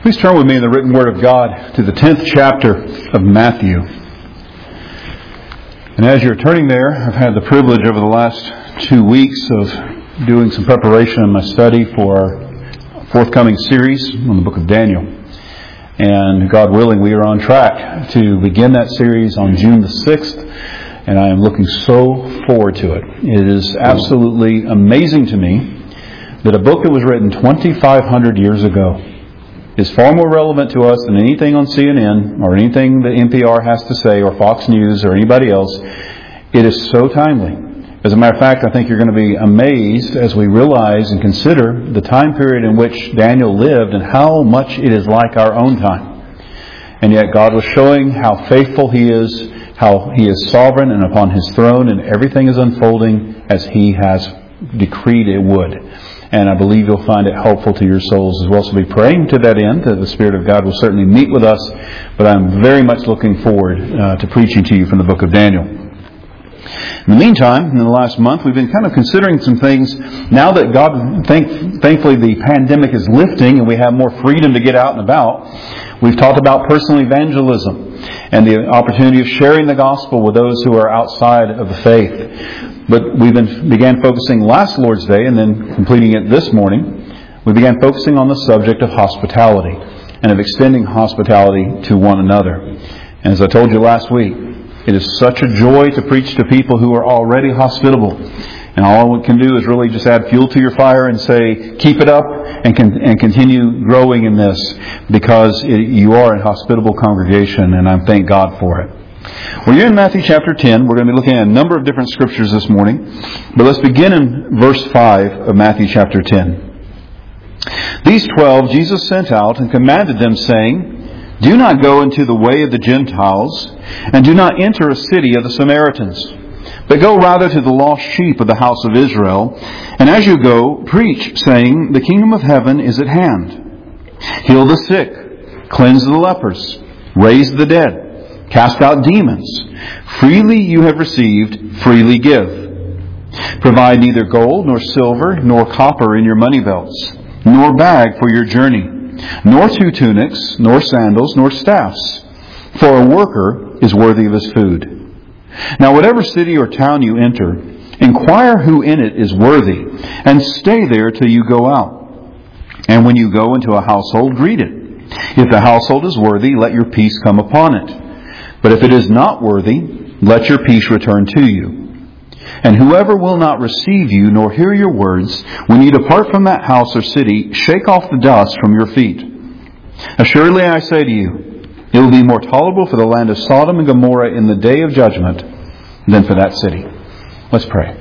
Please turn with me in the written Word of God to the 10th chapter of Matthew. And as you're turning there, I've had the privilege over the last 2 weeks of doing some preparation in my study for our forthcoming series on the book of Daniel. And God willing, we are on track to begin that series on June the 6th. And I am looking so forward to it. It is absolutely amazing to me that a book that was written 2,500 years ago is far more relevant to us than anything on CNN or anything that NPR has to say or Fox News or anybody else. It is so timely. As a matter of fact, I think you're going to be amazed as we realize and consider the time period in which Daniel lived and how much it is like our own time. And yet God was showing how faithful He is, how He is sovereign and upon His throne, and everything is unfolding as He has decreed it would. And I believe you'll find it helpful to your souls as well. So be praying to that end, that the Spirit of God will certainly meet with us. But I'm very much looking forward to preaching to you from the book of Daniel. In the meantime, in the last month, we've been kind of considering some things. Now that God, thankfully, the pandemic is lifting and we have more freedom to get out and about, we've talked about personal evangelism and the opportunity of sharing the gospel with those who are outside of the faith. But we began focusing last Lord's Day and then completing it this morning. We began focusing on the subject of hospitality and of extending hospitality to one another. And as I told you last week, it is such a joy to preach to people who are already hospitable. And all we can do is really just add fuel to your fire and say, keep it up and continue growing in this, because you are a hospitable congregation, and I thank God for it. Well, you're in Matthew chapter 10. We're going to be looking at a number of different scriptures this morning. But let's begin in verse 5 of Matthew chapter 10. These 12 Jesus sent out and commanded them, saying, Do not go into the way of the Gentiles, and do not enter a city of the Samaritans, but go rather to the lost sheep of the house of Israel. And as you go, preach, saying, The kingdom of heaven is at hand. Heal the sick, cleanse the lepers, raise the dead, cast out demons. Freely you have received, freely give. Provide neither gold, nor silver, nor copper in your money belts, nor bag for your journey, nor 2 tunics, nor sandals, nor staffs. For a worker is worthy of his food. Now whatever city or town you enter, inquire who in it is worthy, and stay there till you go out. And when you go into a household, greet it. If the household is worthy, let your peace come upon it. But if it is not worthy, let your peace return to you. And whoever will not receive you nor hear your words, when you depart from that house or city, shake off the dust from your feet. Assuredly I say to you, it will be more tolerable for the land of Sodom and Gomorrah in the day of judgment than for that city. Let's pray.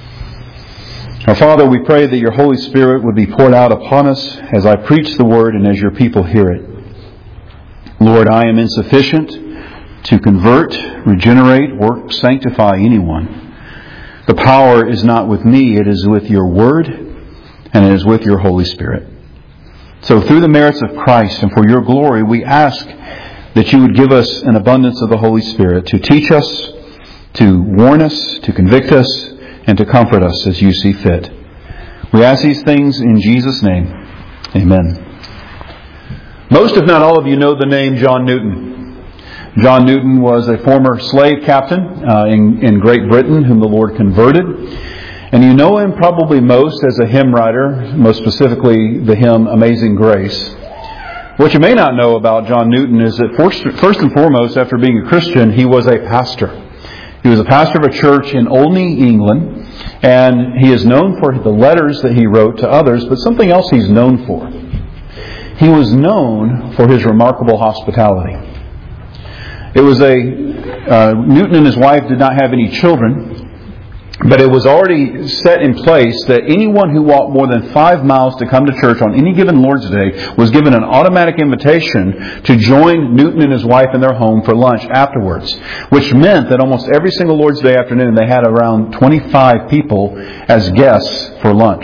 Our Father, we pray that your Holy Spirit would be poured out upon us as I preach the word and as your people hear it. Lord, I am insufficient to convert, regenerate, or sanctify anyone. The power is not with me, it is with your word, and it is with your Holy Spirit. So through the merits of Christ and for your glory, we ask that you would give us an abundance of the Holy Spirit to teach us, to warn us, to convict us, and to comfort us as you see fit. We ask these things in Jesus' name. Amen. Most, if not all of you, know the name John Newton. John Newton was a former slave captain in Great Britain whom the Lord converted. And you know him probably most as a hymn writer, most specifically the hymn Amazing Grace. What you may not know about John Newton is that first and foremost, after being a Christian, he was a pastor. He was a pastor of a church in Olney, England, and he is known for the letters that he wrote to others, but something else he's known for. He was known for his remarkable hospitality. It was Newton and his wife did not have any children, but it was already set in place that anyone who walked more than 5 miles to come to church on any given Lord's Day was given an automatic invitation to join Newton and his wife in their home for lunch afterwards, which meant that almost every single Lord's Day afternoon they had around 25 people as guests for lunch.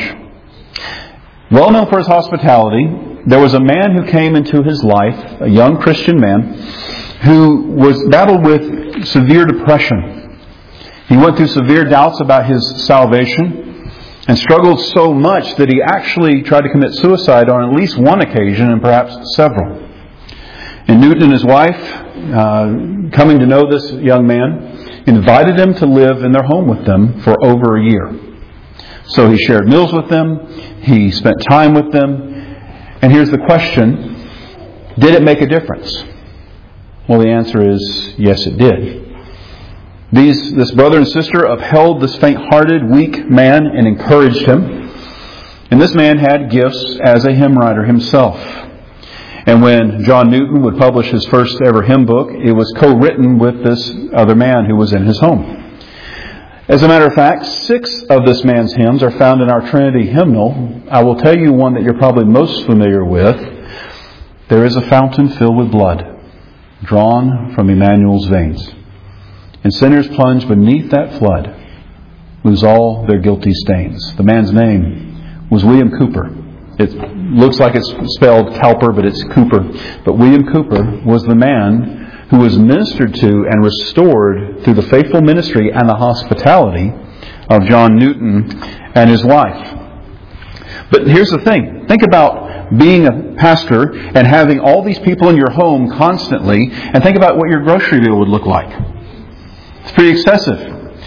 Well known for his hospitality, there was a man who came into his life, a young Christian man, who battled with severe depression. He went through severe doubts about his salvation. and struggled so much that he actually tried to commit suicide on at least one occasion and perhaps several. And Newton and his wife, coming to know this young man, invited him to live in their home with them for over a year. So he shared meals with them, he spent time with them, and here's the question, did it make a difference? Well, the answer is, yes, it did. This brother and sister upheld this faint-hearted, weak man and encouraged him. And this man had gifts as a hymn writer himself. And when John Newton would publish his first ever hymn book, it was co-written with this other man who was in his home. As a matter of fact, 6 of this man's hymns are found in our Trinity hymnal. I will tell you one that you're probably most familiar with. There is a fountain filled with blood, drawn from Emmanuel's veins. And sinners plunge beneath that flood, lose all their guilty stains. The man's name was William Cowper. It looks like it's spelled Cowper, but it's Cooper. But William Cowper was the man who was ministered to and restored through the faithful ministry and the hospitality of John Newton and his wife. But here's the thing. Think about being a pastor and having all these people in your home constantly, and think about what your grocery bill would look like. It's pretty excessive.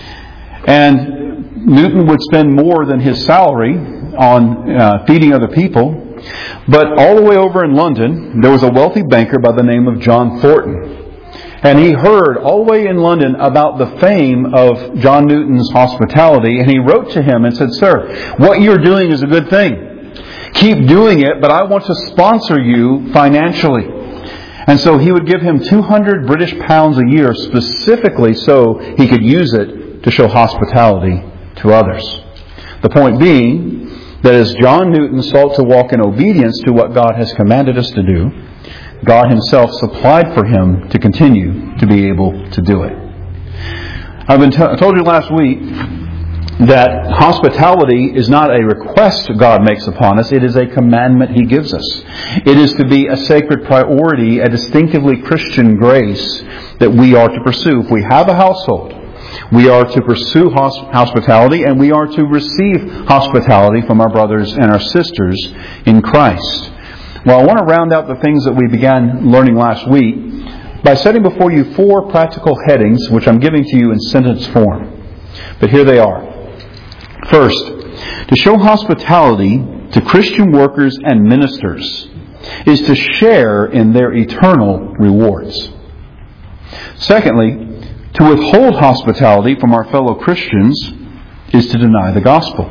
And Newton would spend more than his salary on feeding other people. But all the way over in London, there was a wealthy banker by the name of John Thornton. And he heard all the way in London about the fame of John Newton's hospitality. And he wrote to him and said, "Sir, what you're doing is a good thing. Keep doing it, but I want to sponsor you financially." And so he would give him 200 British pounds a year specifically so he could use it to show hospitality to others. The point being that as John Newton sought to walk in obedience to what God has commanded us to do, God Himself supplied for him to continue to be able to do it. I told you last week that hospitality is not a request God makes upon us. It is a commandment He gives us. It is to be a sacred priority, a distinctively Christian grace that we are to pursue. If we have a household, we are to pursue hospitality, and we are to receive hospitality from our brothers and our sisters in Christ. Well, I want to round out the things that we began learning last week by setting before you 4 practical headings, which I'm giving to you in sentence form. But here they are. First, to show hospitality to Christian workers and ministers is to share in their eternal rewards. Secondly, to withhold hospitality from our fellow Christians is to deny the gospel.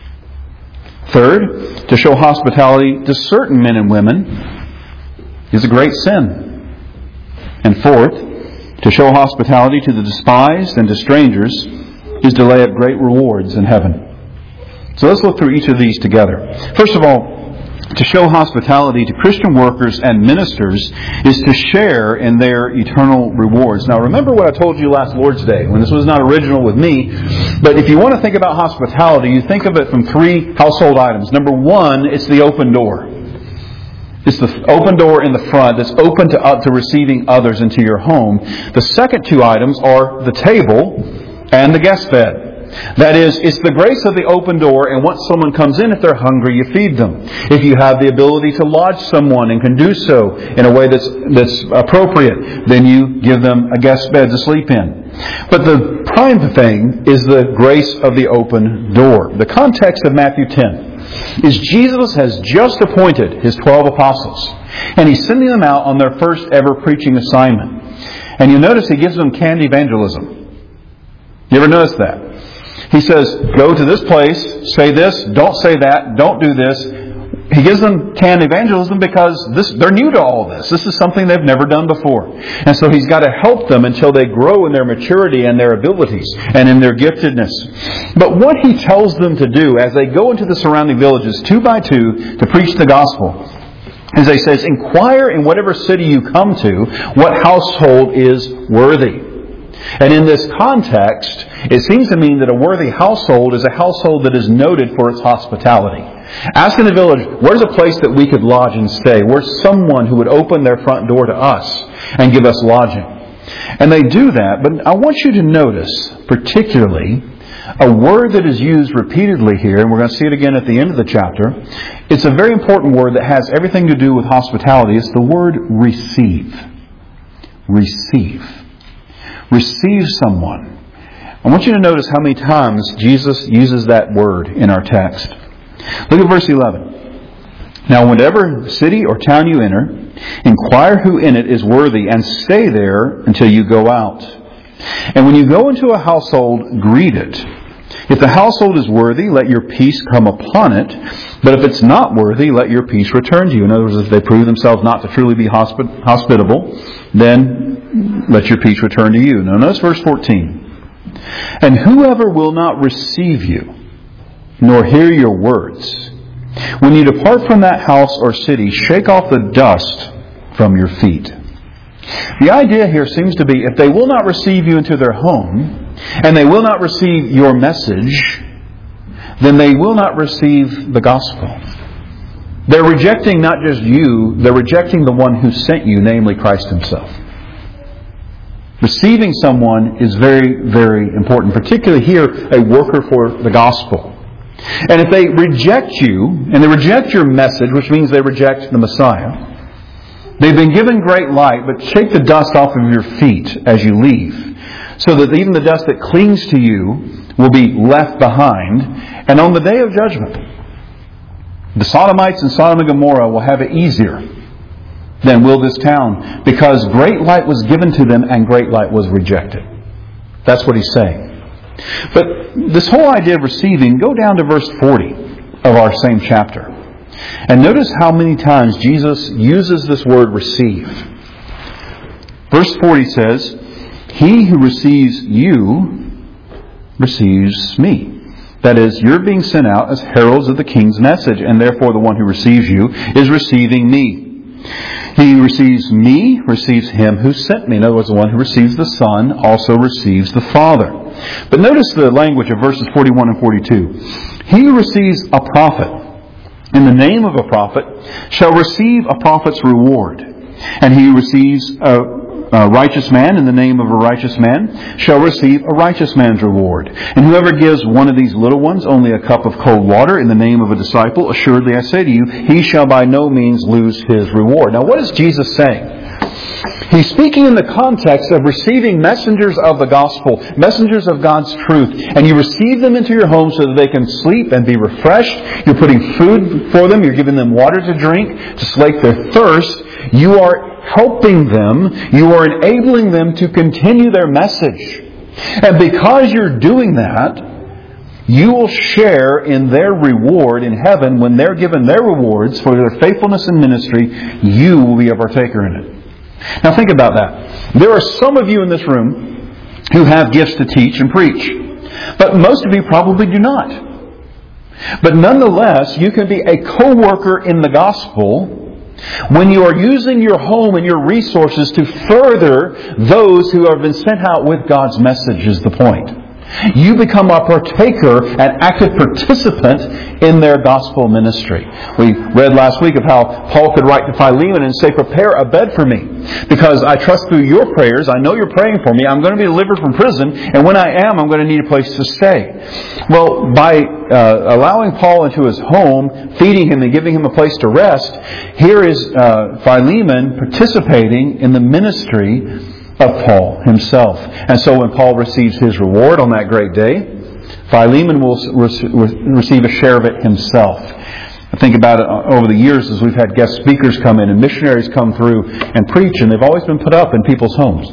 Third, to show hospitality to certain men and women is a great sin. And fourth, to show hospitality to the despised and to strangers is to lay up great rewards in heaven. So let's look through each of these together. First of all, to show hospitality to Christian workers and ministers is to share in their eternal rewards. Now remember what I told you last Lord's Day, when this was not original with me, but if you want to think about hospitality, you think of it from 3 household items. Number 1, it's the open door. It's the open door in the front that's open to receiving others into your home. The second 2 items are the table and the guest bed. That is, it's the grace of the open door, and once someone comes in, if they're hungry, you feed them. If you have the ability to lodge someone and can do so in a way that's appropriate, then you give them a guest bed to sleep in. But the prime thing is the grace of the open door. The context of Matthew 10 is Jesus has just appointed His 12 apostles, and He's sending them out on their first ever preaching assignment. And you notice He gives them canned evangelism. You ever notice that? He says, go to this place, say this, don't say that, don't do this. He gives them canned evangelism because they're new to all this. This is something they've never done before. And so He's got to help them until they grow in their maturity and their abilities and in their giftedness. But what He tells them to do as they go into the surrounding villages 2 by 2 to preach the gospel is He says, inquire in whatever city you come to what household is worthy. And in this context, it seems to mean that a worthy household is a household that is noted for its hospitality. Ask in the village, where's a place that we could lodge and stay? Where's someone who would open their front door to us and give us lodging? And they do that, but I want you to notice, particularly, a word that is used repeatedly here, and we're going to see it again at the end of the chapter. It's a very important word that has everything to do with hospitality. It's the word receive. Receive. Receive someone. I want you to notice how many times Jesus uses that word in our text. Look at verse 11. Now, whatever city or town you enter, inquire who in it is worthy, and stay there until you go out. And when you go into a household, greet it. If the household is worthy, let your peace come upon it. But if it's not worthy, let your peace return to you. In other words, if they prove themselves not to truly be hospitable, then let your peace return to you. Now, notice verse 14. And whoever will not receive you, nor hear your words, when you depart from that house or city, shake off the dust from your feet. The idea here seems to be, if they will not receive you into their home, and they will not receive your message, then they will not receive the gospel. They're rejecting not just you, they're rejecting the one who sent you, namely Christ Himself. Receiving someone is very, very important, particularly here, a worker for the gospel. And if they reject you, and they reject your message, which means they reject the Messiah, they've been given great light, but shake the dust off of your feet as you leave, so that even the dust that clings to you will be left behind. And on the day of judgment, the Sodomites and Sodom and Gomorrah will have it easier than will this town, because great light was given to them and great light was rejected. That's what he's saying. But this whole idea of receiving, go down to verse 40 of our same chapter. And notice how many times Jesus uses this word receive. Verse 40 says, He who receives you receives me. That is, you're being sent out as heralds of the King's message, and therefore the one who receives you is receiving me. He who receives me receives Him who sent me. In other words, the one who receives the Son also receives the Father. But notice the language of verses 41 and 42. He who receives a prophet in the name of a prophet shall receive a prophet's reward. And he who receives a righteous man in the name of a righteous man shall receive a righteous man's reward. And whoever gives one of these little ones only a cup of cold water in the name of a disciple, assuredly I say to you, he shall by no means lose his reward. Now, what is Jesus saying? He's speaking in the context of receiving messengers of the gospel, messengers of God's truth. And you receive them into your home so that they can sleep and be refreshed. You're putting food for them. You're giving them water to drink to slake their thirst. You are helping them. You are enabling them to continue their message. And because you're doing that, you will share in their reward in heaven. When they're given their rewards for their faithfulness in ministry, you will be a partaker in it. Now think about that. There are some of you in this room who have gifts to teach and preach. But most of you probably do not. But nonetheless, you can be a co-worker in the gospel when you are using your home and your resources to further those who have been sent out with God's message, is the point. You become a partaker, an active participant in their gospel ministry. We read last week of how Paul could write to Philemon and say, prepare a bed for me, because I trust through your prayers, I know you're praying for me, I'm going to be delivered from prison, and when I am, I'm going to need a place to stay. Well, by allowing Paul into his home, feeding him and giving him a place to rest, here is Philemon participating in the ministry of Paul himself. And so when Paul receives his reward on that great day, Philemon will receive a share of it himself. I think about it over the years as we've had guest speakers come in and missionaries come through and preach, and they've always been put up in people's homes.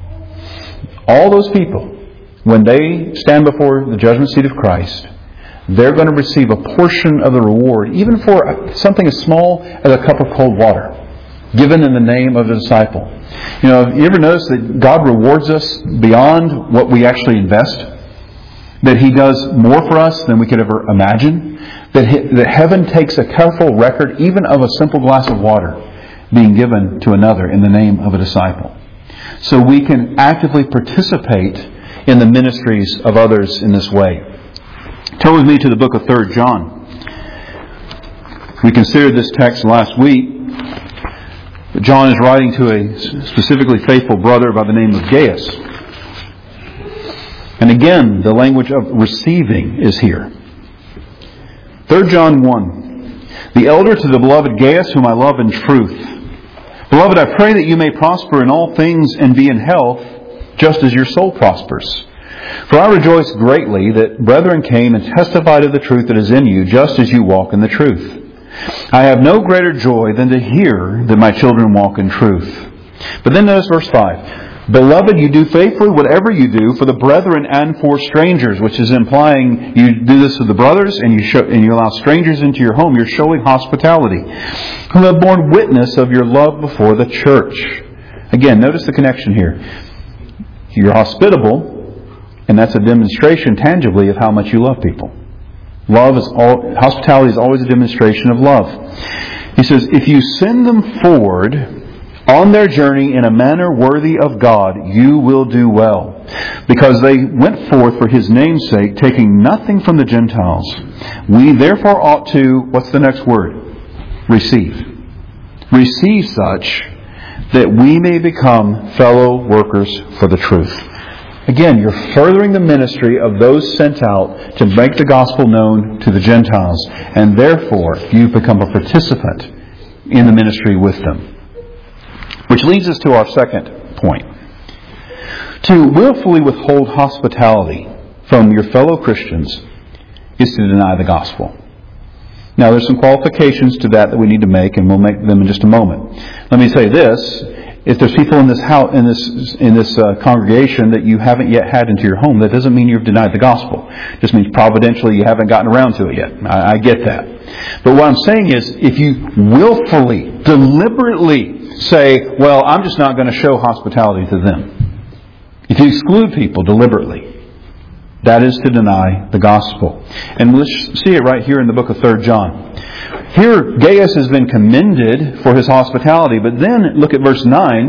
All those people, when they stand before the judgment seat of Christ, they're going to receive a portion of the reward, even for something as small as a cup of cold water, given in the name of the disciple. You know, you ever notice that God rewards us beyond what we actually invest? That He does more for us than we could ever imagine? That heaven takes a careful record even of a simple glass of water being given to another in the name of a disciple. So we can actively participate in the ministries of others in this way. Turn with me to the book of 3 John. We considered this text last week. John is writing to a specifically faithful brother by the name of Gaius. And again, the language of receiving is here. 3 John 1. The elder to the beloved Gaius, whom I love in truth. Beloved, I pray that you may prosper in all things and be in health, just as your soul prospers. For I rejoice greatly that brethren came and testified of the truth that is in you, just as you walk in the truth. I have no greater joy than to hear that my children walk in truth. But then notice verse 5. Beloved, you do faithfully whatever you do for the brethren and for strangers, which is implying you do this for the brothers and you allow strangers into your home. You're showing hospitality. Who have borne witness of your love before the church. Again, notice the connection here. You're hospitable, and that's a demonstration tangibly of how much you love people. Hospitality is always a demonstration of love. He says, if you send them forward on their journey in a manner worthy of God, you will do well. Because they went forth for His name's sake, taking nothing from the Gentiles. We therefore ought to, what's the next word? Receive. Receive such that we may become fellow workers for the truth. Again, you're furthering the ministry of those sent out to make the gospel known to the Gentiles. And therefore, you become a participant in the ministry with them. Which leads us to our second point. To willfully withhold hospitality from your fellow Christians is to deny the gospel. Now, there's some qualifications to that we need to make, and we'll make them in just a moment. Let me say this. If there's people in this house, in this congregation that you haven't yet had into your home, that doesn't mean you've denied the gospel. It just means providentially you haven't gotten around to it yet. I get that. But what I'm saying is, if you willfully, deliberately say, well, I'm just not going to show hospitality to them. If you exclude people deliberately, that is to deny the gospel. And let's see it right here in the book of 3 John. Here, Gaius has been commended for his hospitality. But then, look at verse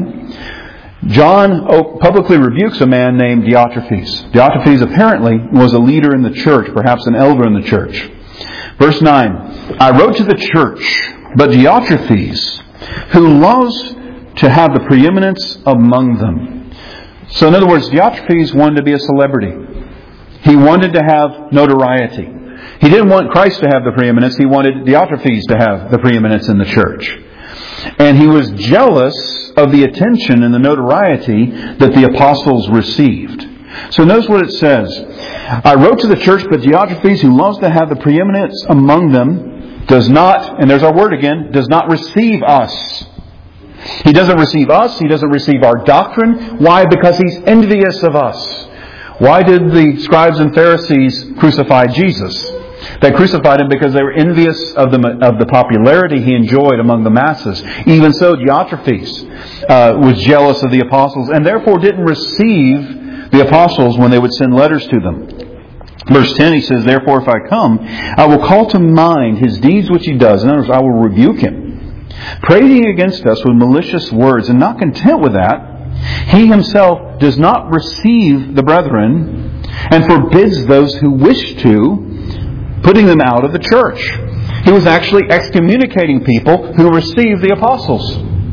9. John publicly rebukes a man named Diotrephes. Diotrephes apparently was a leader in the church, perhaps an elder in the church. Verse 9. I wrote to the church, but Diotrephes, who loves to have the preeminence among them. So in other words, Diotrephes wanted to be a celebrity. He wanted to have notoriety. He didn't want Christ to have the preeminence. He wanted Diotrephes to have the preeminence in the church. And he was jealous of the attention and the notoriety that the apostles received. So notice what it says. I wrote to the church, but Diotrephes, who loves to have the preeminence among them, does not, and there's our word again, does not receive us. He doesn't receive us. He doesn't receive our doctrine. Why? Because he's envious of us. Why did the scribes and Pharisees crucify Jesus? They crucified Him because they were envious of the popularity He enjoyed among the masses. Even so, Diotrephes was jealous of the apostles and therefore didn't receive the apostles when they would send letters to them. Verse 10, he says, therefore if I come, I will call to mind his deeds which he does. In other words, I will rebuke him. Prating against us with malicious words, and not content with that, he himself does not receive the brethren and forbids those who wish to, putting them out of the church. He was actually excommunicating people who received the apostles.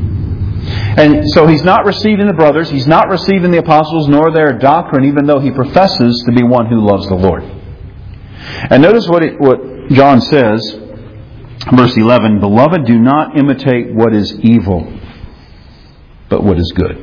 And so he's not receiving the brothers, he's not receiving the apostles nor their doctrine, even though he professes to be one who loves the Lord. And notice what John says, verse 11, Beloved, do not imitate what is evil, but what is good.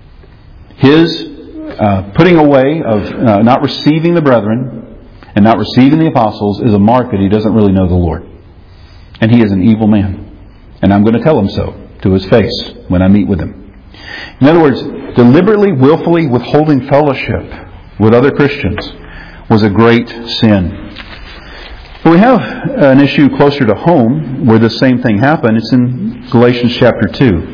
His putting away of not receiving the brethren and not receiving the apostles is a mark that he doesn't really know the Lord. And he is an evil man. And I'm going to tell him so to his face when I meet with him. In other words, deliberately, willfully withholding fellowship with other Christians was a great sin. But we have an issue closer to home where the same thing happened. It's in Galatians chapter 2.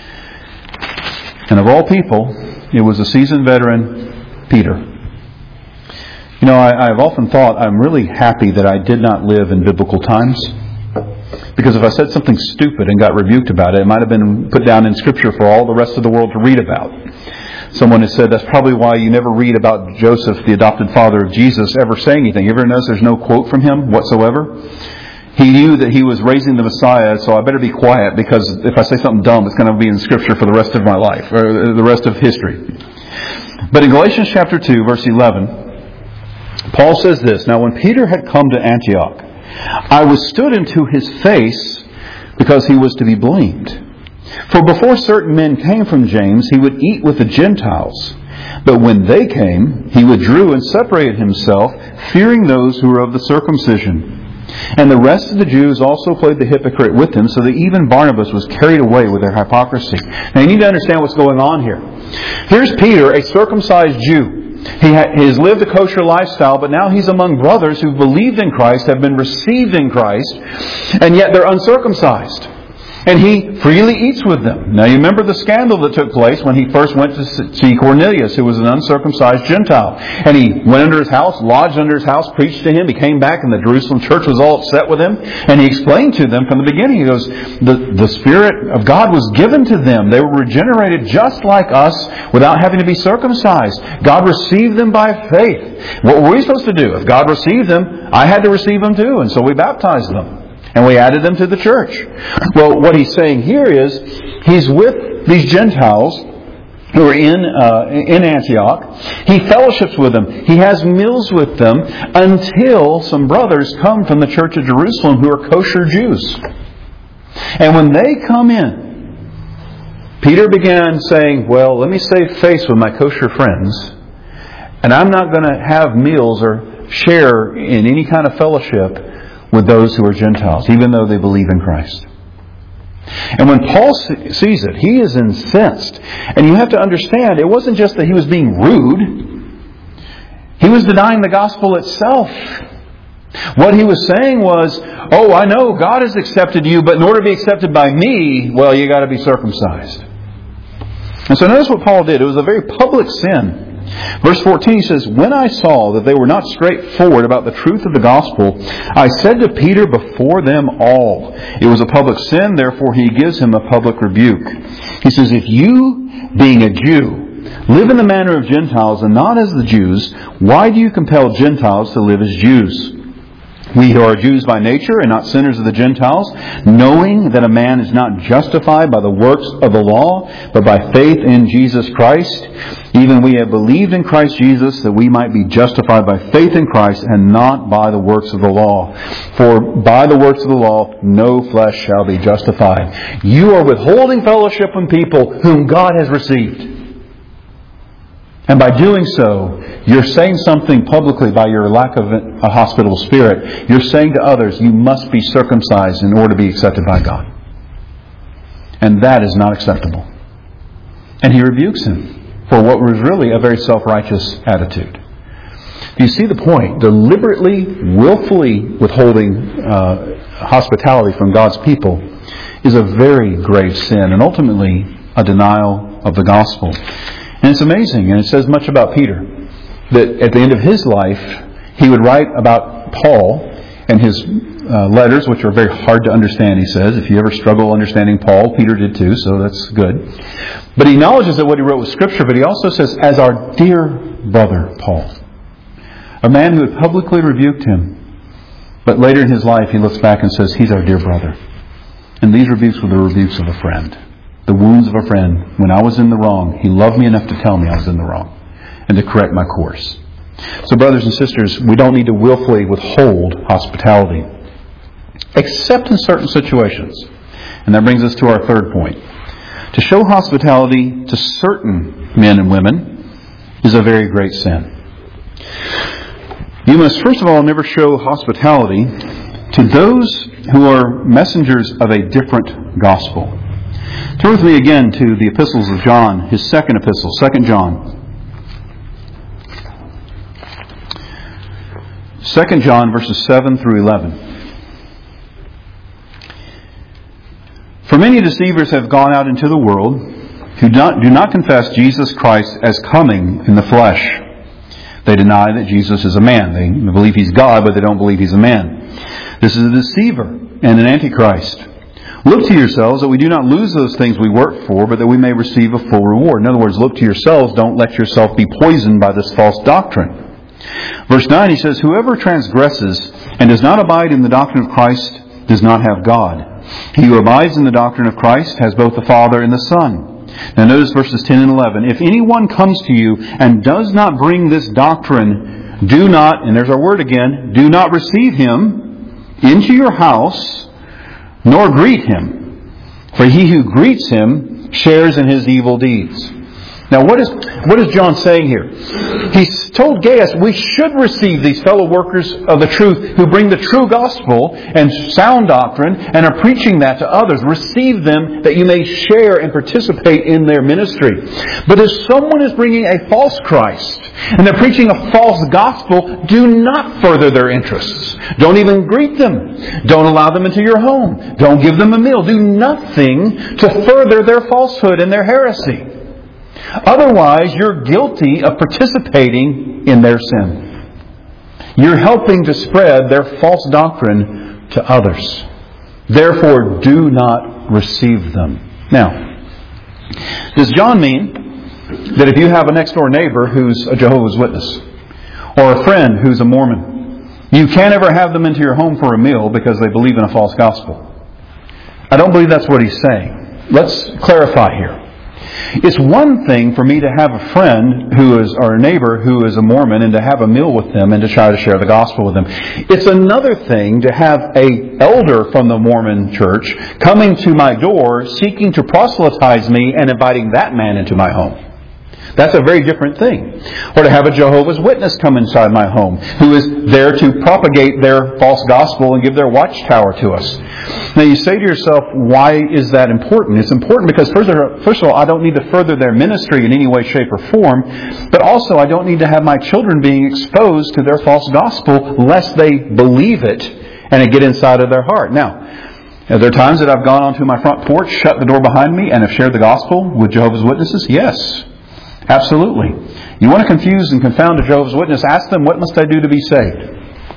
And of all people, it was a seasoned veteran, Peter. You know, I've often thought I'm really happy that I did not live in biblical times. Because if I said something stupid and got rebuked about it, it might have been put down in Scripture for all the rest of the world to read about. Someone has said that's probably why you never read about Joseph, the adopted father of Jesus, ever saying anything. You ever notice there's no quote from him whatsoever? He knew that he was raising the Messiah, so I better be quiet because if I say something dumb, it's going to be in Scripture for the rest of my life, or the rest of history. But in Galatians chapter 2, verse 11, Paul says this, "Now when Peter had come to Antioch, I withstood him to his face because he was to be blamed. For before certain men came from James, he would eat with the Gentiles. But when they came, he withdrew and separated himself, fearing those who were of the circumcision. And the rest of the Jews also played the hypocrite with him, so that even Barnabas was carried away with their hypocrisy." Now you need to understand what's going on here. Here's Peter, a circumcised Jew. He has lived a kosher lifestyle, but now he's among brothers who believed in Christ, have been received in Christ, and yet they're uncircumcised. And he freely eats with them. Now you remember the scandal that took place when he first went to see Cornelius, who was an uncircumcised Gentile. And he went under his house, lodged under his house, preached to him. He came back and the Jerusalem church was all upset with him. And he explained to them from the beginning, he goes, the Spirit of God was given to them. They were regenerated just like us without having to be circumcised. God received them by faith. What were we supposed to do? If God received them, I had to receive them too. And so we baptized them. And we added them to the church. Well, what he's saying here is, he's with these Gentiles who are in Antioch. He fellowships with them. He has meals with them until some brothers come from the church of Jerusalem who are kosher Jews. And when they come in, Peter began saying, well, let me save face with my kosher friends, and I'm not going to have meals or share in any kind of fellowship with those who are Gentiles, even though they believe in Christ. And when Paul sees it, he is incensed. And you have to understand, it wasn't just that he was being rude. He was denying the gospel itself. What he was saying was, oh, I know God has accepted you, but in order to be accepted by me, well, you got to be circumcised. And so notice what Paul did. It was a very public sin. Verse 14 he says, "When I saw that they were not straightforward about the truth of the gospel, I said to Peter before them all." It was a public sin, therefore he gives him a public rebuke. He says, "If you, being a Jew, live in the manner of Gentiles and not as the Jews, why do you compel Gentiles to live as Jews? We who are Jews by nature and not sinners of the Gentiles, knowing that a man is not justified by the works of the law, but by faith in Jesus Christ. Even we have believed in Christ Jesus, that we might be justified by faith in Christ and not by the works of the law. For by the works of the law, no flesh shall be justified." You are withholding fellowship from people whom God has received. And by doing so, you're saying something publicly by your lack of a hospitable spirit. You're saying to others, you must be circumcised in order to be accepted by God. And that is not acceptable. And he rebukes him for what was really a very self-righteous attitude. You see the point? Deliberately, willfully withholding hospitality from God's people is a very grave sin, and ultimately a denial of the gospel. And it's amazing, and it says much about Peter, that at the end of his life, he would write about Paul and his letters, which are very hard to understand, he says. If you ever struggle understanding Paul, Peter did too, so that's good. But he acknowledges that what he wrote was Scripture, but he also says, as our dear brother Paul, a man who had publicly rebuked him, but later in his life he looks back and says, he's our dear brother. And these rebukes were the rebukes of a friend. The wounds of a friend. When I was in the wrong, he loved me enough to tell me I was in the wrong and to correct my course. So brothers and sisters, we don't need to willfully withhold hospitality, except in certain situations. And that brings us to our third point. To show hospitality to certain men and women is a very great sin. You must first of all never show hospitality to those who are messengers of a different gospel. Turn with me again to the epistles of John, his second epistle, 2 John. 2 John verses 7 through 11. "For many deceivers have gone out into the world who do not confess Jesus Christ as coming in the flesh. They deny that Jesus is a man. They believe he's God, but they don't believe he's a man. This is a deceiver and an antichrist. Look to yourselves that we do not lose those things we work for, but that we may receive a full reward." In other words, look to yourselves. Don't let yourself be poisoned by this false doctrine. Verse 9, he says, "Whoever transgresses and does not abide in the doctrine of Christ does not have God. He who abides in the doctrine of Christ has both the Father and the Son. Now notice verses 10 and 11. If anyone comes to you and does not bring this doctrine, do not, and there's our word again, do not receive him into your house, nor greet him. For he who greets him shares in his evil deeds. Now what is John saying here? He's told Gaius we should receive these fellow workers of the truth who bring the true gospel and sound doctrine and are preaching that to others. Receive them that you may share and participate in their ministry. But if someone is bringing a false Christ and they're preaching a false gospel, do not further their interests. Don't even greet them. Don't allow them into your home. Don't give them a meal. Do nothing to further their falsehood and their heresy. Otherwise, you're guilty of participating in their sin. You're helping to spread their false doctrine to others. Therefore, do not receive them. Now, does John mean that if you have a next door neighbor who's a Jehovah's Witness or a friend who's a Mormon, you can't ever have them into your home for a meal because they believe in a false gospel? I don't believe that's what he's saying. Let's clarify here. It's one thing for me to have a friend or a neighbor who is a Mormon and to have a meal with them and to try to share the gospel with them. It's another thing to have an elder from the Mormon church coming to my door seeking to proselytize me and inviting that man into my home. That's a very different thing. Or to have a Jehovah's Witness come inside my home who is there to propagate their false gospel and give their watchtower to us. Now you say to yourself, why is that important? It's important because first of all, I don't need to further their ministry in any way, shape, or form. But also, I don't need to have my children being exposed to their false gospel lest they believe it and it get inside of their heart. Now, are there times that I've gone onto my front porch, shut the door behind me, and have shared the gospel with Jehovah's Witnesses? Yes. Absolutely. You want to confuse and confound a Jehovah's Witness, ask them, what must I do to be saved?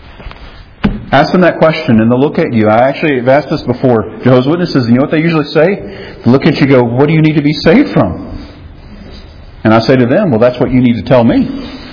Ask them that question and they'll look at you. I actually have asked this before. Jehovah's Witnesses, and you know what they usually say? They look at you and go, what do you need to be saved from? And I say to them, well, that's what you need to tell me.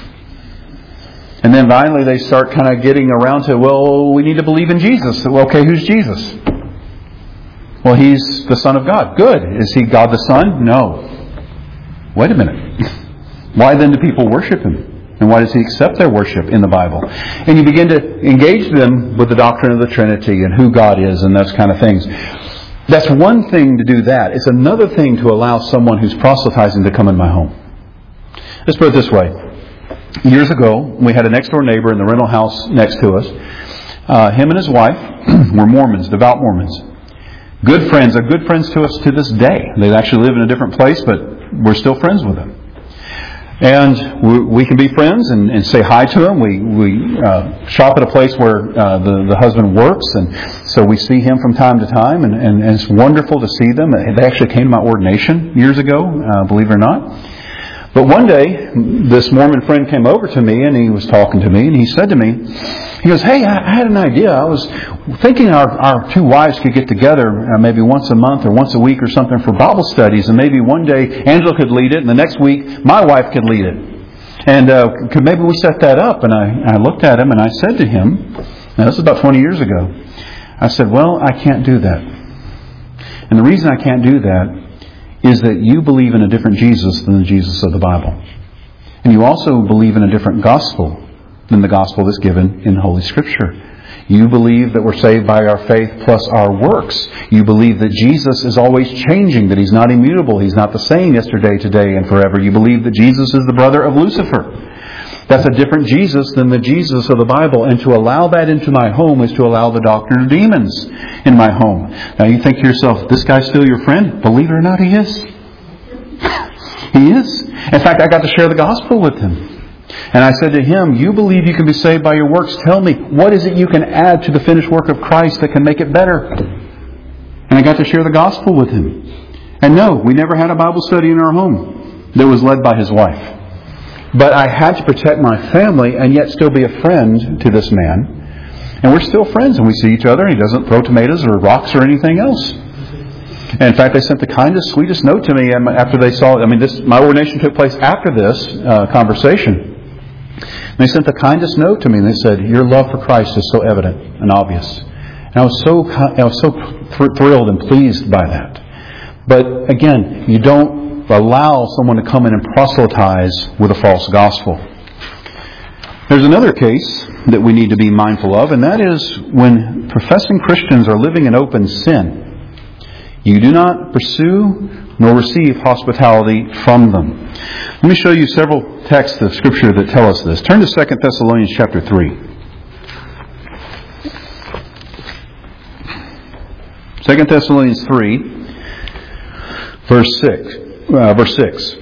And then finally they start kind of getting around to, well, we need to believe in Jesus. Well, okay, who's Jesus? Well, He's the Son of God. Good. Is He God the Son? No. Wait a minute. Why then do people worship Him? And why does He accept their worship in the Bible? And you begin to engage them with the doctrine of the Trinity and who God is and those kind of things. That's one thing to do that. It's another thing to allow someone who's proselytizing to come in my home. Let's put it this way. Years ago, we had a next door neighbor in the rental house next to us. Him and his wife were Mormons, devout Mormons. Good friends. They're good friends to us to this day. They actually live in a different place, but we're still friends with them. And we can be friends and say hi to them. We shop at a place where the husband works, and so we see him from time to time, and it's wonderful to see them. They actually came to my ordination years ago, believe it or not. But one day, this Mormon friend came over to me, and he was talking to me, and he said to me, he goes, hey, I had an idea. I was thinking our two wives could get together maybe once a month or once a week or something for Bible studies, and maybe one day Angela could lead it, and the next week my wife could lead it. And could maybe we set that up? And I looked at him, and I said to him, now this is about 20 years ago, I said, well, I can't do that. And the reason I can't do that is that you believe in a different Jesus than the Jesus of the Bible. And you also believe in a different gospel than the gospel that's given in Holy Scripture. You believe that we're saved by our faith plus our works. You believe that Jesus is always changing, that He's not immutable. He's not the same yesterday, today, and forever. You believe that Jesus is the brother of Lucifer. That's a different Jesus than the Jesus of the Bible. And to allow that into my home is to allow the doctrine of demons in my home. Now you think to yourself, this guy's still your friend? Believe it or not, he is. He is. In fact, I got to share the gospel with him. And I said to him, you believe you can be saved by your works. Tell me, what is it you can add to the finished work of Christ that can make it better? And I got to share the gospel with him. And no, we never had a Bible study in our home that was led by his wife. But I had to protect my family and yet still be a friend to this man. And we're still friends, and we see each other, and he doesn't throw tomatoes or rocks or anything else. And in fact, they sent the kindest, sweetest note to me after they saw it. My ordination took place after this conversation. And they sent the kindest note to me, and they said, your love for Christ is so evident and obvious. And I was so thrilled and pleased by that. But again, you don't allow someone to come in and proselytize with a false gospel. There's another case that we need to be mindful of, and that is when professing Christians are living in open sin. You do not pursue nor receive hospitality from them. Let me show you several texts of Scripture that tell us this. Turn to 2 Thessalonians chapter 3. 2 Thessalonians 3, verse 6.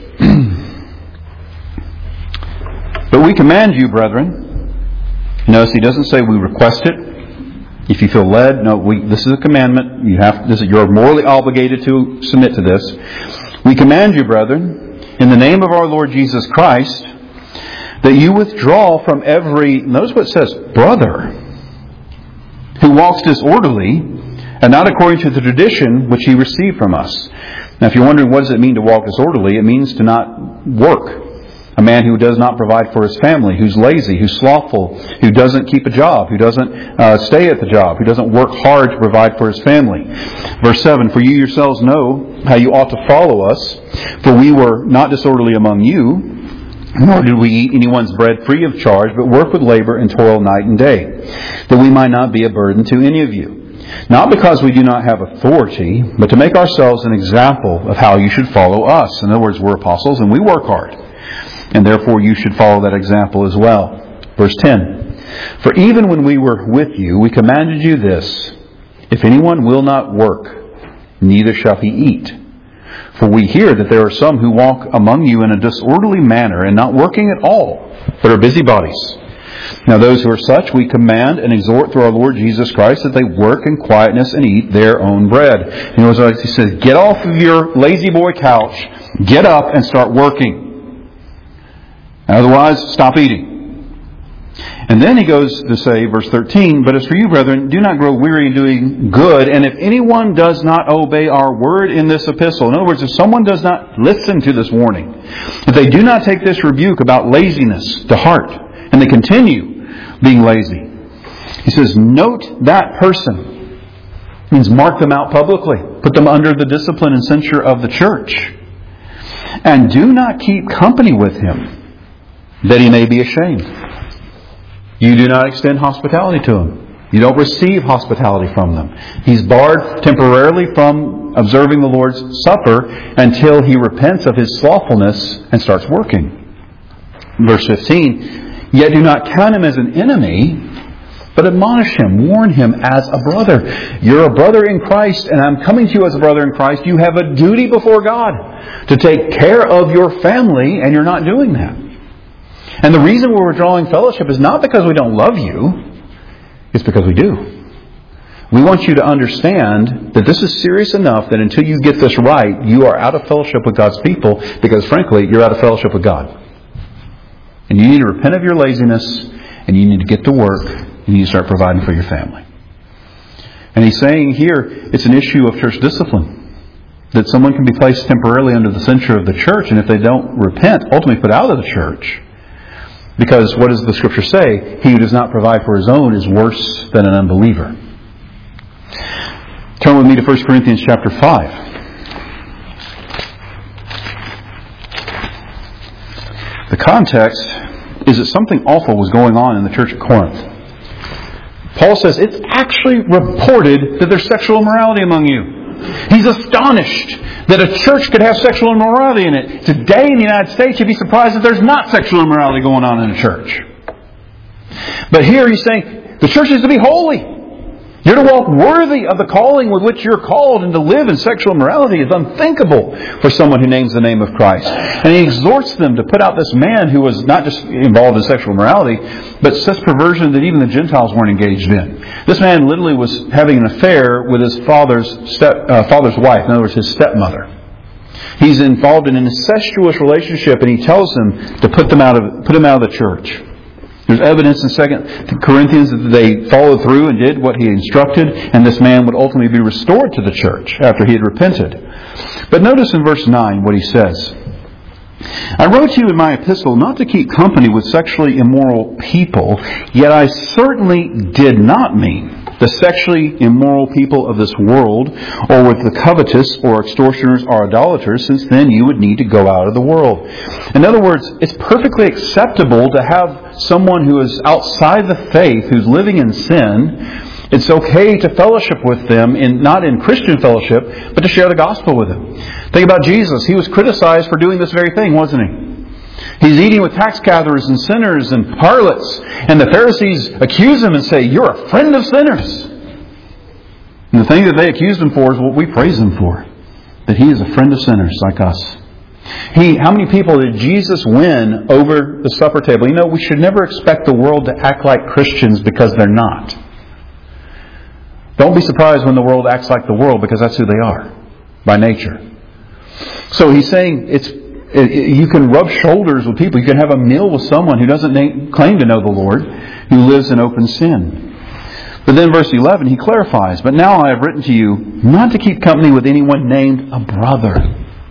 But we command you, brethren. Notice he doesn't say we request it. If you feel led, no, this is a commandment. You're morally obligated to submit to this. We command you, brethren, in the name of our Lord Jesus Christ, that you withdraw from every, notice what it says, brother, who walks disorderly, and not according to the tradition which he received from us. Now, if you're wondering what does it mean to walk disorderly, it means to not work. A man who does not provide for his family, who's lazy, who's slothful, who doesn't keep a job, who doesn't stay at the job, who doesn't work hard to provide for his family. Verse 7, for you yourselves know how you ought to follow us, for we were not disorderly among you, nor did we eat anyone's bread free of charge, but work with labor and toil night and day, that we might not be a burden to any of you. Not because we do not have authority, but to make ourselves an example of how you should follow us. In other words, we're apostles and we work hard. And therefore you should follow that example as well. Verse 10. For even when we were with you, we commanded you this, if anyone will not work, neither shall he eat. For we hear that there are some who walk among you in a disorderly manner, and not working at all, but are busybodies. Now those who are such, we command and exhort through our Lord Jesus Christ that they work in quietness and eat their own bread. You know, as he says, get off of your lazy boy couch, get up and start working. Otherwise, stop eating. And then he goes to say, verse 13, but as for you, brethren, do not grow weary in doing good, and if anyone does not obey our word in this epistle, in other words, if someone does not listen to this warning, if they do not take this rebuke about laziness to heart, and they continue being lazy, he says, note that person. It means mark them out publicly. Put them under the discipline and censure of the church. And do not keep company with him, that he may be ashamed. You do not extend hospitality to him. You don't receive hospitality from them. He's barred temporarily from observing the Lord's Supper until he repents of his slothfulness and starts working. Verse 15, yet do not count him as an enemy, but admonish him, warn him as a brother. You're a brother in Christ, and I'm coming to you as a brother in Christ. You have a duty before God to take care of your family, and you're not doing that. And the reason we're withdrawing fellowship is not because we don't love you. It's because we do. We want you to understand that this is serious enough that until you get this right, you are out of fellowship with God's people because, frankly, you're out of fellowship with God. And you need to repent of your laziness and you need to get to work and you need to start providing for your family. And he's saying here it's an issue of church discipline. That someone can be placed temporarily under the censure of the church, and if they don't repent, ultimately put out of the church. Because what does the Scripture say? He who does not provide for his own is worse than an unbeliever. Turn with me to 1 Corinthians chapter 5. The context is that something awful was going on in the church of Corinth. Paul says it's actually reported that there's sexual immorality among you. He's astonished that a church could have sexual immorality in it. Today in the United States, you'd be surprised that there's not sexual immorality going on in a church. But here he's saying the church is to be holy. You're to walk worthy of the calling with which you're called, and to live in sexual immorality is unthinkable for someone who names the name of Christ. And he exhorts them to put out this man who was not just involved in sexual immorality, but such perversion that even the Gentiles weren't engaged in. This man literally was having an affair with his father's wife, in other words, his stepmother. He's involved in an incestuous relationship, and he tells them to put him out of the church. There's evidence in 2 Corinthians that they followed through and did what he instructed, and this man would ultimately be restored to the church after he had repented. But notice in verse 9 what he says. I wrote to you in my epistle not to keep company with sexually immoral people, yet I certainly did not mean the sexually immoral people of this world, or with the covetous or extortioners or idolaters, since then you would need to go out of the world. In other words, it's perfectly acceptable to have someone who is outside the faith, who's living in sin. It's okay to fellowship with them, not in Christian fellowship, but to share the gospel with them. Think about Jesus. He was criticized for doing this very thing, wasn't he? He's eating with tax gatherers and sinners and harlots. And the Pharisees accuse him and say, "You're a friend of sinners." And the thing that they accused him for is what we praise him for. That he is a friend of sinners like us. How many people did Jesus win over the supper table? You know, we should never expect the world to act like Christians because they're not. Don't be surprised when the world acts like the world, because that's who they are by nature. So he's saying you can rub shoulders with people. You can have a meal with someone who doesn't claim to know the Lord, who lives in open sin. But then verse 11, he clarifies, "But now I have written to you not to keep company with anyone named a brother."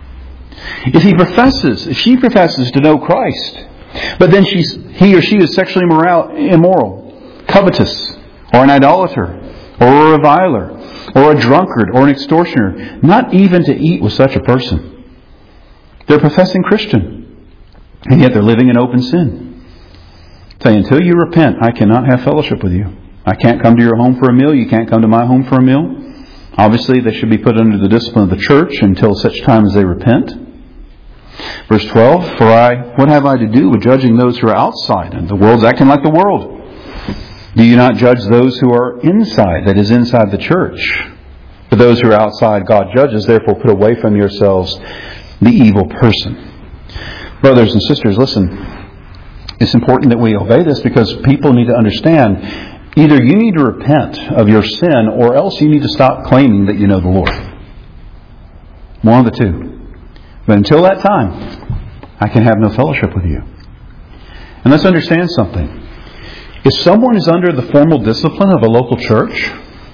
If she professes to know Christ, but then he or she is sexually immoral, covetous, or an idolater, or a reviler, or a drunkard, or an extortioner, not even to eat with such a person. They're professing Christian, and yet they're living in open sin. Say, until you repent, I cannot have fellowship with you. I can't come to your home for a meal. You can't come to my home for a meal. Obviously, they should be put under the discipline of the church until such time as they repent. Verse 12, what have I to do with judging those who are outside? And the world's acting like the world. Do you not judge those who are inside, that is, inside the church? But those who are outside, God judges. Therefore, put away from yourselves the evil person. Brothers and sisters, listen. It's important that we obey this, because people need to understand, either you need to repent of your sin, or else you need to stop claiming that you know the Lord. One of the two. But until that time, I can have no fellowship with you. And let's understand something. If someone is under the formal discipline of a local church,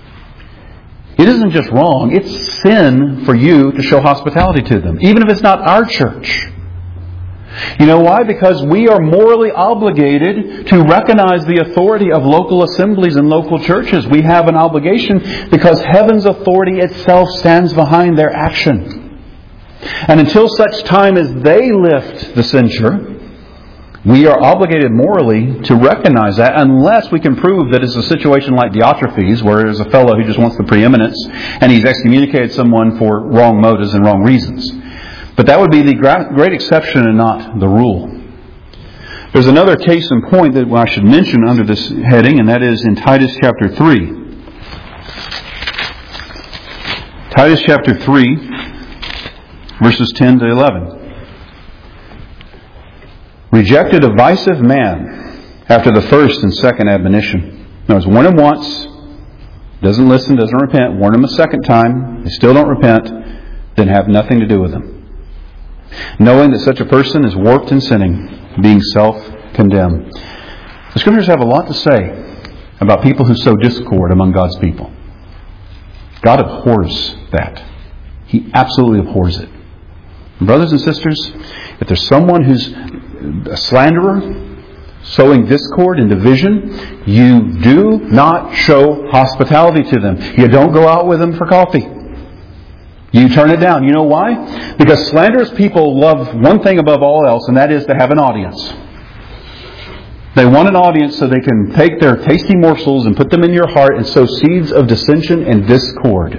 it isn't just wrong, it's sin for you to show hospitality to them, even if it's not our church. You know why? Because we are morally obligated to recognize the authority of local assemblies and local churches. We have an obligation because heaven's authority itself stands behind their action. And until such time as they lift the censure, we are obligated morally to recognize that, unless we can prove that it's a situation like Diotrephes, where there's a fellow who just wants the preeminence and he's excommunicated someone for wrong motives and wrong reasons. But that would be the great exception and not the rule. There's another case in point that I should mention under this heading, and that is in Titus chapter 3. Titus chapter 3, verses 10 to 11. Reject a divisive man after the first and second admonition. In other words, warn him once, doesn't listen, doesn't repent. Warn him a second time, they still don't repent, then have nothing to do with him. Knowing that such a person is warped and sinning, being self-condemned. The Scriptures have a lot to say about people who sow discord among God's people. God abhors that. He absolutely abhors it. Brothers and sisters, if there's someone who's a slanderer, sowing discord and division, you do not show hospitality to them. You don't go out with them for coffee. You turn it down. You know why? Because slanderous people love one thing above all else, and that is to have an audience. They want an audience so they can take their tasty morsels and put them in your heart and sow seeds of dissension and discord.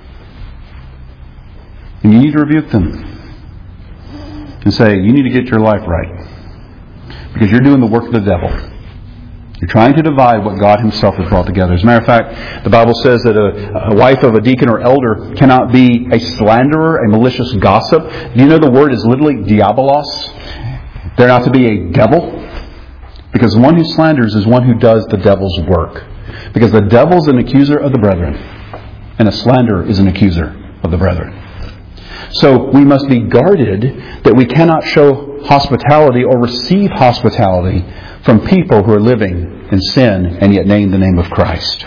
And you need to rebuke them and say, you need to get your life right. Because you're doing the work of the devil. You're trying to divide what God Himself has brought together. As a matter of fact, the Bible says that a wife of a deacon or elder cannot be a slanderer, a malicious gossip. Do you know the word is literally diabolos? They're not to be a devil. Because the one who slanders is one who does the devil's work. Because the devil's an accuser of the brethren. And a slanderer is an accuser of the brethren. So we must be guarded that we cannot show hospitality or receive hospitality from people who are living in sin and yet name the name of Christ.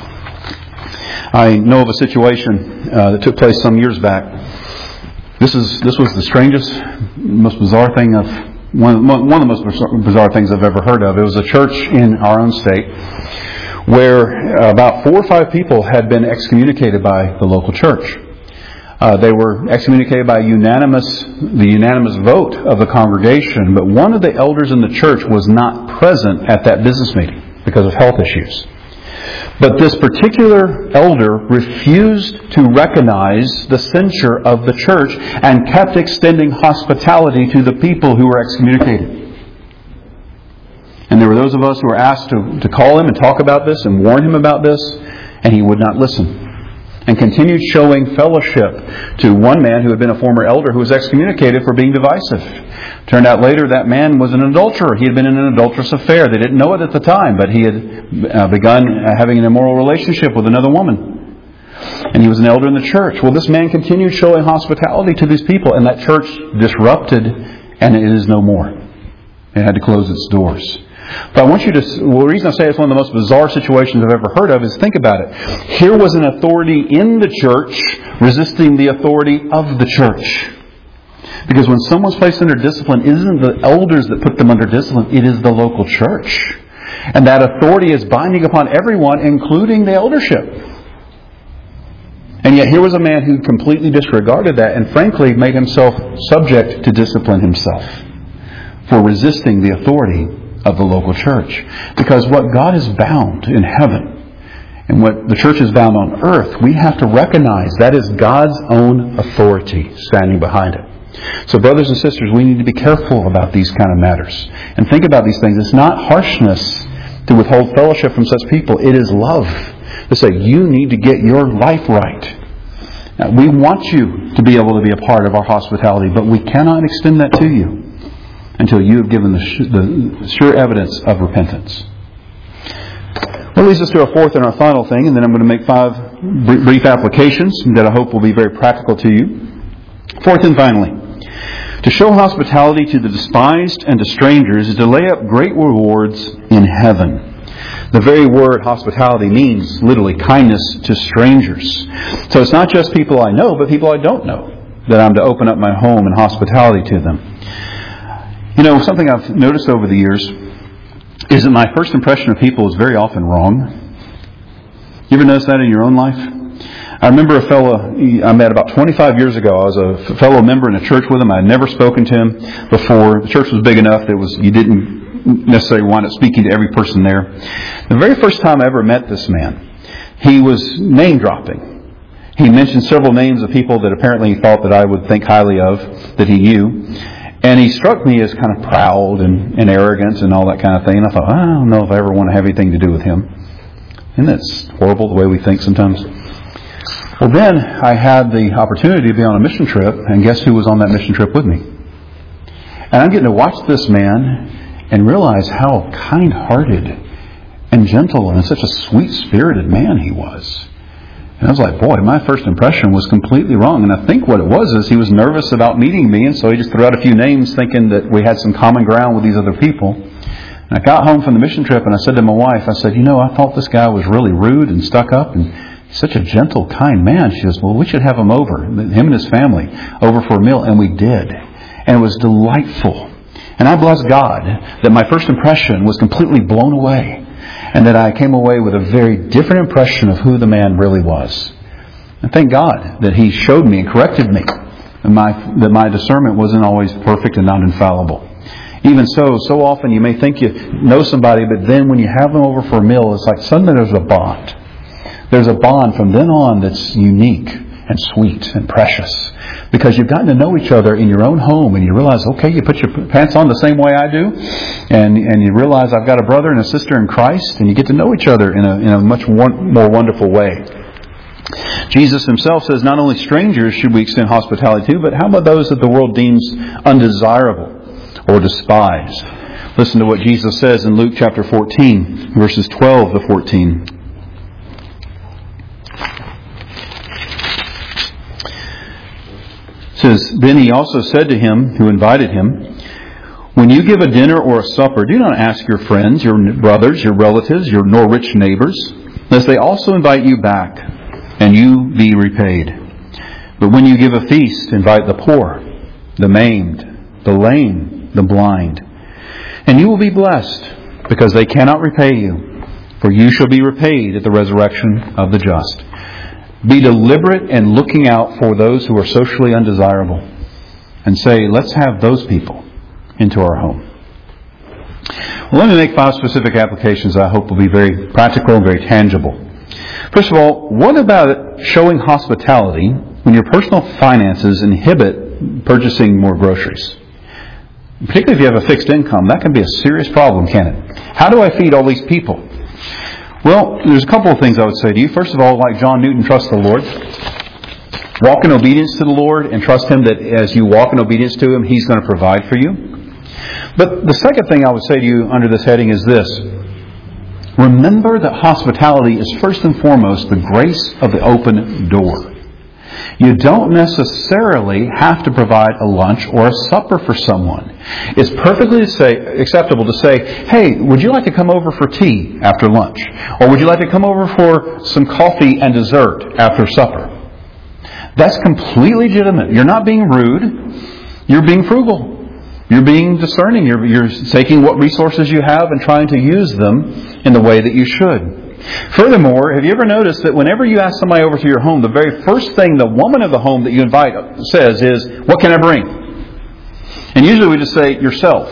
I know of a situation that took place some years back. This was the strangest, most bizarre thing one of the most bizarre things I've ever heard of. It was a church in our own state where about 4 or 5 people had been excommunicated by the local church. They were excommunicated by the unanimous vote of the congregation, but one of the elders in the church was not present at that business meeting because of health issues. But this particular elder refused to recognize the censure of the church and kept extending hospitality to the people who were excommunicated. And there were those of us who were asked to call him and talk about this and warn him about this, and he would not listen. And continued showing fellowship to one man who had been a former elder who was excommunicated for being divisive. Turned out later that man was an adulterer. He had been in an adulterous affair. They didn't know it at the time, but he had begun having an immoral relationship with another woman. And he was an elder in the church. Well, this man continued showing hospitality to these people, and that church disrupted, and it is no more. It had to close its doors. But I want you to, the reason I say it's one of the most bizarre situations I've ever heard of is think about it. Here was an authority in the church resisting the authority of the church. Because when someone's placed under discipline, it isn't the elders that put them under discipline, it is the local church. And that authority is binding upon everyone, including the eldership. And yet here was a man who completely disregarded that and frankly made himself subject to discipline himself for resisting the authority of the local church. Because what God has bound in heaven and what the church is bound on earth, we have to recognize that is God's own authority standing behind it. So brothers and sisters, we need to be careful about these kind of matters. And think about these things. It's not harshness to withhold fellowship from such people. It is love to say, you need to get your life right. Now, we want you to be able to be a part of our hospitality, but we cannot extend that to you until you have given the sure evidence of repentance. That leads us to our fourth and our final thing, and then I'm going to make 5 brief applications that I hope will be very practical to you. Fourth and finally, to show hospitality to the despised and to strangers is to lay up great rewards in heaven. The very word hospitality means literally kindness to strangers. So it's not just people I know, but people I don't know that I'm to open up my home and hospitality to them. You know, something I've noticed over the years is that my first impression of people is very often wrong. You ever notice that in your own life? I remember a fellow I met about 25 years ago. I was a fellow member in a church with him. I had never spoken to him before. The church was big enough that you didn't necessarily wind up speaking to every person there. The very first time I ever met this man, he was name dropping. He mentioned several names of people that apparently he thought that I would think highly of, that he knew. And he struck me as kind of proud and arrogant and all that kind of thing. And I thought, I don't know if I ever want to have anything to do with him. Isn't that horrible the way we think sometimes? Well, then I had the opportunity to be on a mission trip, and guess who was on that mission trip with me? And I'm getting to watch this man and realize how kind-hearted and gentle and such a sweet-spirited man he was. And I was like, boy, my first impression was completely wrong. And I think what it was is he was nervous about meeting me, and so he just threw out a few names thinking that we had some common ground with these other people. And I got home from the mission trip and I said to my wife, I said, I thought this guy was really rude and stuck up and he's such a gentle, kind man. She says, well, we should have him over, him and his family, over for a meal. And we did. And it was delightful. And I bless God that my first impression was completely blown away. And that I came away with a very different impression of who the man really was. And thank God that he showed me and corrected me. And that my discernment wasn't always perfect and not infallible. Even so often you may think you know somebody, but then when you have them over for a meal, it's like suddenly there's a bond. There's a bond from then on that's unique and sweet and precious. Because you've gotten to know each other in your own home, and you realize, okay, you put your pants on the same way I do, and you realize I've got a brother and a sister in Christ, and you get to know each other in a much more wonderful way. Jesus himself says not only strangers should we extend hospitality to, but how about those that the world deems undesirable or despised? Listen to what Jesus says in Luke chapter 14, verses 12 to 14. It says, then he also said to him who invited him, when you give a dinner or a supper, do not ask your friends, your brothers, your relatives, nor rich neighbors, lest they also invite you back, and you be repaid. But when you give a feast, invite the poor, the maimed, the lame, the blind, and you will be blessed, because they cannot repay you, for you shall be repaid at the resurrection of the just. Be deliberate in looking out for those who are socially undesirable and say, let's have those people into our home. Well, let me make 5 specific applications I hope will be very practical and very tangible. First of all, what about showing hospitality when your personal finances inhibit purchasing more groceries? Particularly if you have a fixed income, that can be a serious problem, can't it? How do I feed all these people? Well, there's a couple of things I would say to you. First of all, like John Newton, trust the Lord. Walk in obedience to the Lord and trust Him that as you walk in obedience to Him, He's going to provide for you. But the second thing I would say to you under this heading is this. Remember that hospitality is first and foremost the grace of the open door. You don't necessarily have to provide a lunch or a supper for someone. It's perfectly acceptable to say, hey, would you like to come over for tea after lunch? Or would you like to come over for some coffee and dessert after supper? That's completely legitimate. You're not being rude. You're being frugal. You're being discerning. You're taking what resources you have and trying to use them in the way that you should. Furthermore, have you ever noticed that whenever you ask somebody over to your home, the very first thing the woman of the home that you invite says is, what can I bring? And usually we just say, yourself.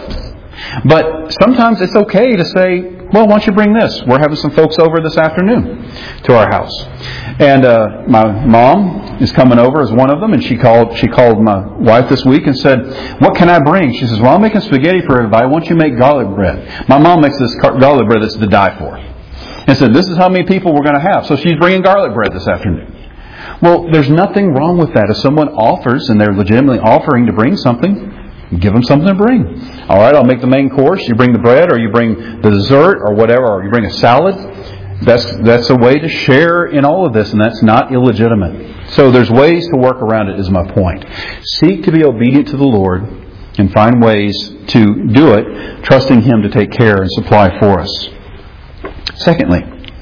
But sometimes it's okay to say, well, why don't you bring this? We're having some folks over this afternoon to our house. And my mom is coming over as one of them, and she called my wife this week and said, what can I bring? She says, well, I'm making spaghetti for everybody. Why don't you make garlic bread? My mom makes this garlic bread that's to die for. And said, this is how many people we're going to have. So she's bringing garlic bread this afternoon. Well, there's nothing wrong with that. If someone offers and they're legitimately offering to bring something, give them something to bring. All right, I'll make the main course. You bring the bread, or you bring the dessert, or whatever, or you bring a salad. That's a way to share in all of this, and that's not illegitimate. So there's ways to work around it, is my point. Seek to be obedient to the Lord and find ways to do it, trusting Him to take care and supply for us. Secondly,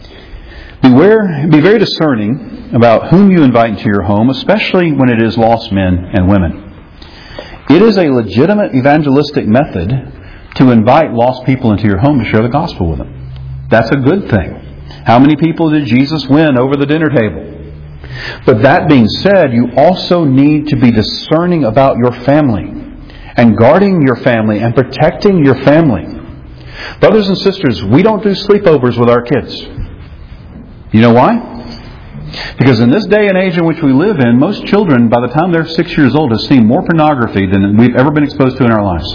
be very discerning about whom you invite into your home, especially when it is lost men and women. It is a legitimate evangelistic method to invite lost people into your home to share the gospel with them. That's a good thing. How many people did Jesus win over the dinner table? But that being said, you also need to be discerning about your family and guarding your family and protecting your family. Brothers and sisters, we don't do sleepovers with our kids. You know why? Because in this day and age in which we live in, most children, by the time they're 6 years old, have seen more pornography than we've ever been exposed to in our lives.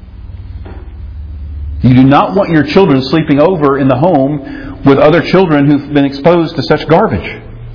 You do not want your children sleeping over in the home with other children who've been exposed to such garbage.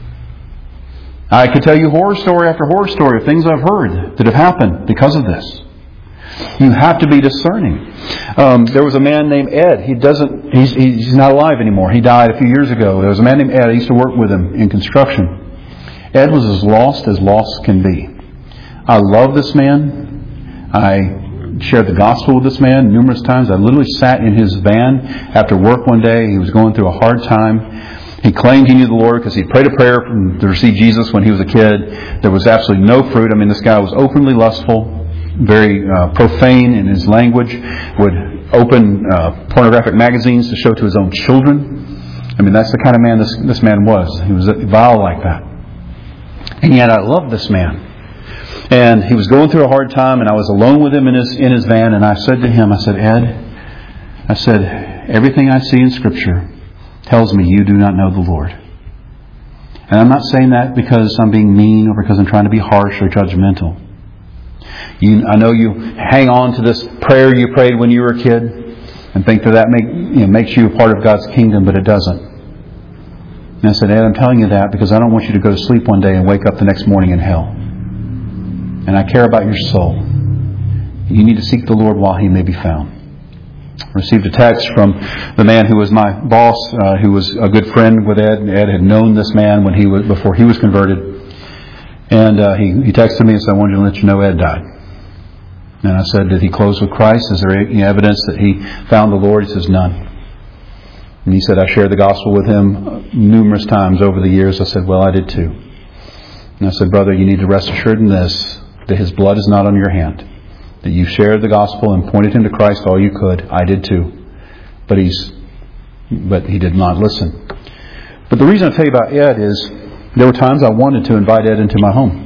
I could tell you horror story after horror story of things I've heard that have happened because of this. You have to be discerning. There was a man named Ed. He's not alive anymore. He died a few years ago. There was a man named Ed. I used to work with him in construction. Ed was as lost can be. I love this man. I shared the gospel with this man numerous times. I literally sat in his van after work one day. He was going through a hard time. He claimed he knew the Lord because he prayed a prayer to receive Jesus when he was a kid. There was absolutely no fruit. I mean, this guy was openly lustful, very profane in his language, would open pornographic magazines to show to his own children. I mean, that's the kind of man this man was. He was vile like that. And yet I loved this man. And he was going through a hard time, and I was alone with him in his van, and I said to him, I said, Ed, everything I see in Scripture tells me you do not know the Lord. And I'm not saying that because I'm being mean or because I'm trying to be harsh or judgmental. I know you hang on to this prayer you prayed when you were a kid and think that makes you a part of God's kingdom, but it doesn't. And I said, Ed, I'm telling you that because I don't want you to go to sleep one day and wake up the next morning in hell. And I care about your soul. You need to seek the Lord while He may be found. I received a text from the man who was my boss, who was a good friend with Ed. And Ed had known this man before he was converted. And he texted me and said, I wanted to let you know Ed died. And I said, did he close with Christ? Is there any evidence that he found the Lord? He says, none. And he said, I shared the gospel with him numerous times over the years. I said, well, I did too. And I said, brother, you need to rest assured in this, that his blood is not on your hand. That you shared the gospel and pointed him to Christ all you could. I did too. But he's But he did not listen. But the reason I tell you about Ed is there were times I wanted to invite Ed into my home.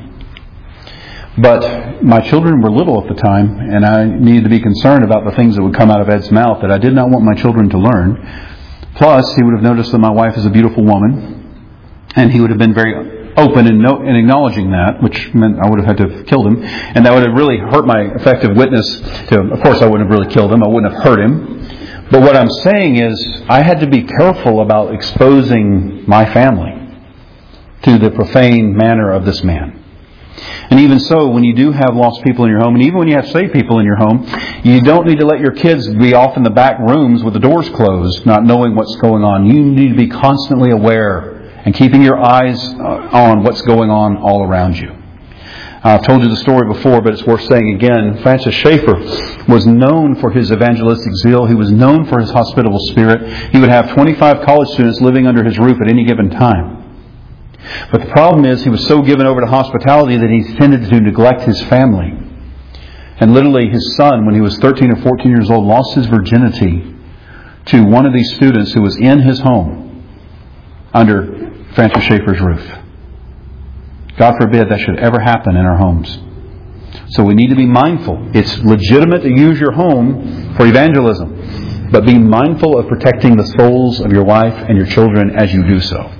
But my children were little at the time, and I needed to be concerned about the things that would come out of Ed's mouth that I did not want my children to learn. Plus, he would have noticed that my wife is a beautiful woman, and he would have been very open in acknowledging that, which meant I would have had to have killed him, and that would have really hurt my effective witness to him. Of course, I wouldn't have really killed him. I wouldn't have hurt him. But what I'm saying is, I had to be careful about exposing my family to the profane manner of this man. And even so, when you do have lost people in your home, and even when you have saved people in your home, you don't need to let your kids be off in the back rooms with the doors closed, not knowing what's going on. You need to be constantly aware and keeping your eyes on what's going on all around you. I've told you the story before, but it's worth saying again. Francis Schaeffer was known for his evangelistic zeal. He was known for his hospitable spirit. He would have 25 college students living under his roof at any given time. But the problem is, he was so given over to hospitality that he tended to neglect his family. And literally his son, when he was 13 or 14 years old, lost his virginity to one of these students who was in his home under Francis Schaeffer's roof. God forbid that should ever happen in our homes. So we need to be mindful. It's legitimate to use your home for evangelism, but be mindful of protecting the souls of your wife and your children as you do so.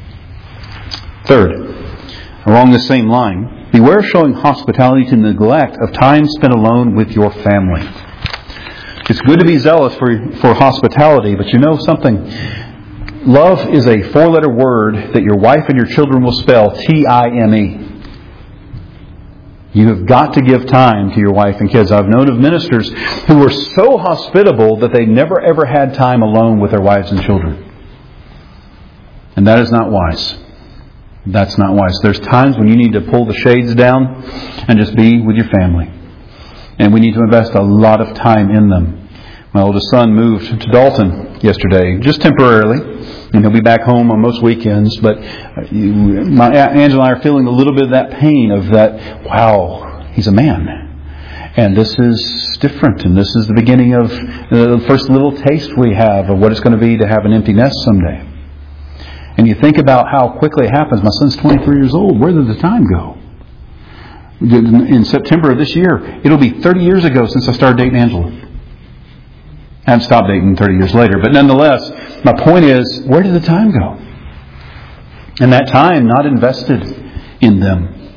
Third, along the same line, beware of showing hospitality to neglect of time spent alone with your family. It's good to be zealous for hospitality, but you know something? Love is a four-letter word that your wife and your children will spell T-I-M-E. You have got to give time to your wife and kids. I've known of ministers who were so hospitable that they never ever had time alone with their wives and children. And that is not wise. That's not wise. There's times when you need to pull the shades down and just be with your family. And we need to invest a lot of time in them. My oldest son moved to Dalton yesterday, just temporarily. And he'll be back home on most weekends. But Angela and I are feeling a little bit of that pain of that, wow, he's a man. And this is different. And this is the beginning of the first little taste we have of what it's going to be to have an empty nest someday. And you think about how quickly it happens. My son's 23 years old. Where did the time go? In September of this year, it'll be 30 years ago since I started dating Angela. I haven't stopped dating 30 years later. But nonetheless, my point is, where did the time go? And that time not invested in them,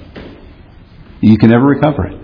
you can never recover it.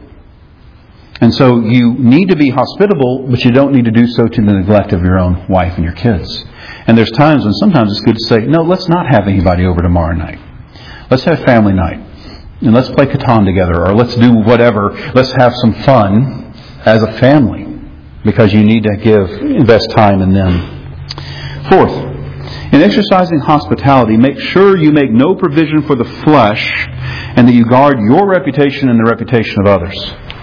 And so you need to be hospitable, but you don't need to do so to the neglect of your own wife and your kids. And there's times when sometimes it's good to say, no, let's not have anybody over tomorrow night. Let's have family night. And let's play Catan together. Or let's do whatever. Let's have some fun as a family. Because you need to invest time in them. Fourth, in exercising hospitality, make sure you make no provision for the flesh and that you guard your reputation and the reputation of others.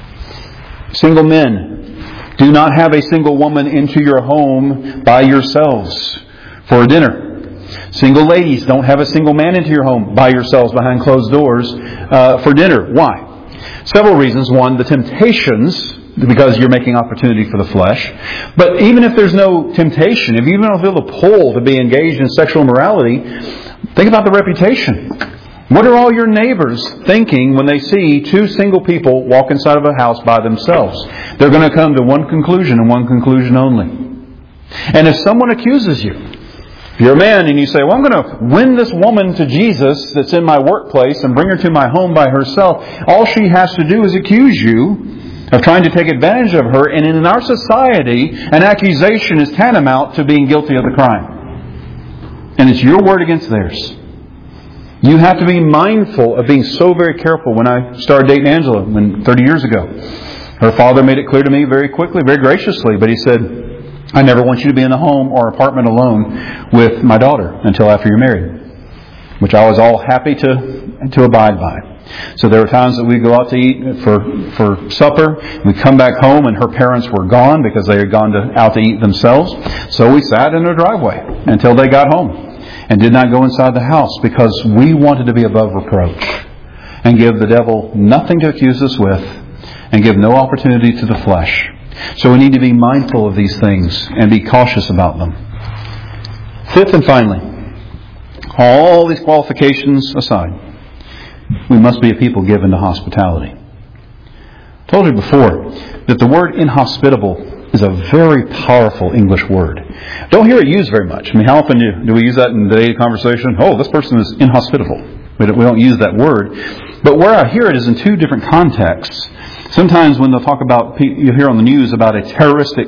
Single men, do not have a single woman into your home by yourselves for a dinner. Single ladies, don't have a single man into your home by yourselves behind closed doors for dinner. Why? Several reasons. One, the temptations, because you're making opportunity for the flesh. But even if there's no temptation, if you don't feel the pull to be engaged in sexual immorality, think about the reputation. What are all your neighbors thinking when they see two single people walk inside of a house by themselves? They're going to come to one conclusion and one conclusion only. And if someone accuses you, if you're a man and you say, well, I'm going to win this woman to Jesus that's in my workplace and bring her to my home by herself, all she has to do is accuse you of trying to take advantage of her. And in our society, an accusation is tantamount to being guilty of the crime. And it's your word against theirs. You have to be mindful of being so very careful. When I started dating Angela 30 years ago, her father made it clear to me very quickly, very graciously, but he said, I never want you to be in a home or apartment alone with my daughter until after you're married. Which I was all happy to abide by. So there were times that we'd go out to eat for supper. We'd come back home and her parents were gone because they had gone out to eat themselves. So we sat in her driveway until they got home and did not go inside the house because we wanted to be above reproach and give the devil nothing to accuse us with and give no opportunity to the flesh. So we need to be mindful of these things and be cautious about them. Fifth and finally, all these qualifications aside, we must be a people given to hospitality. I told you before that the word inhospitable is a very powerful English word. Don't hear it used very much. I mean, how often do we use that in today's conversation? Oh, this person is inhospitable. We don't use that word. But where I hear it is in two different contexts. Sometimes when they'll talk about, you hear on the news about a terroristic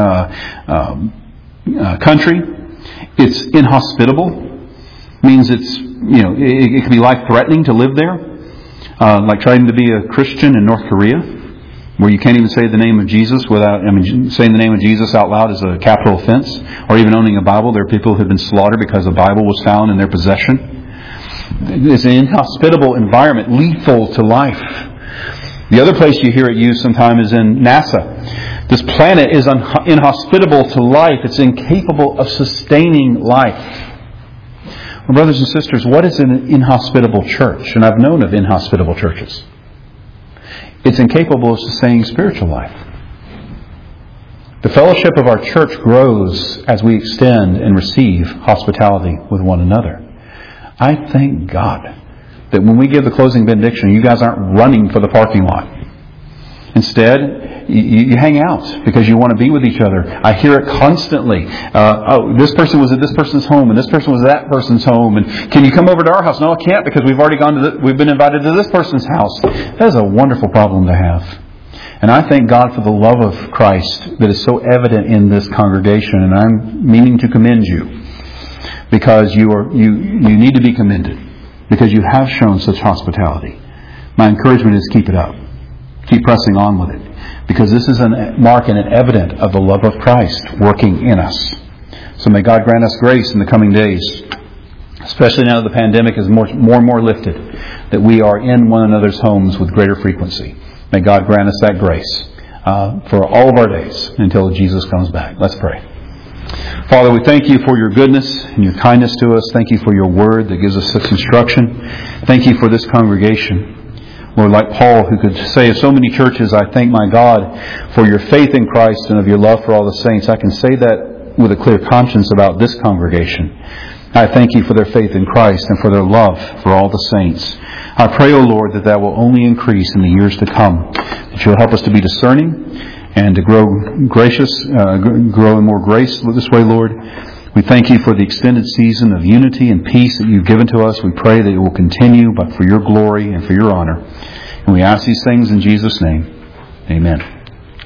country, it's inhospitable. Means it's, it can be life-threatening to live there. Like trying to be a Christian in North Korea, where you can't even say the name of Jesus saying the name of Jesus out loud is a capital offense. Or even owning a Bible. There are people who have been slaughtered because a Bible was found in their possession. It's an inhospitable environment, lethal to life. The other place you hear it used sometimes is in NASA. This planet is inhospitable to life. It's incapable of sustaining life. Well, brothers and sisters, what is an inhospitable church? And I've known of inhospitable churches. It's incapable of sustaining spiritual life. The fellowship of our church grows as we extend and receive hospitality with one another. I thank God that when we give the closing benediction, you guys aren't running for the parking lot. Instead, you hang out because you want to be with each other. I hear it constantly. This person was at this person's home, and this person was at that person's home. And can you come over to our house? No, I can't because we've already we've been invited to this person's house. That is a wonderful problem to have. And I thank God for the love of Christ that is so evident in this congregation. And I'm meaning to commend you because you need to be commended because you have shown such hospitality. My encouragement is keep it up. Keep pressing on with it. Because this is a mark and an evidence of the love of Christ working in us. So may God grant us grace in the coming days, especially now that the pandemic is more and more lifted, that we are in one another's homes with greater frequency. May God grant us that grace for all of our days until Jesus comes back. Let's pray. Father, we thank you for your goodness and your kindness to us. Thank you for your word that gives us such instruction. Thank you for this congregation. Lord, like Paul, who could say of so many churches, I thank my God for your faith in Christ and of your love for all the saints. I can say that with a clear conscience about this congregation. I thank you for their faith in Christ and for their love for all the saints. I pray, O Lord, that will only increase in the years to come. That you'll help us to be discerning and to grow in more grace this way, Lord. We thank you for the extended season of unity and peace that you've given to us. We pray that it will continue, but for your glory and for your honor. And we ask these things in Jesus' name. Amen.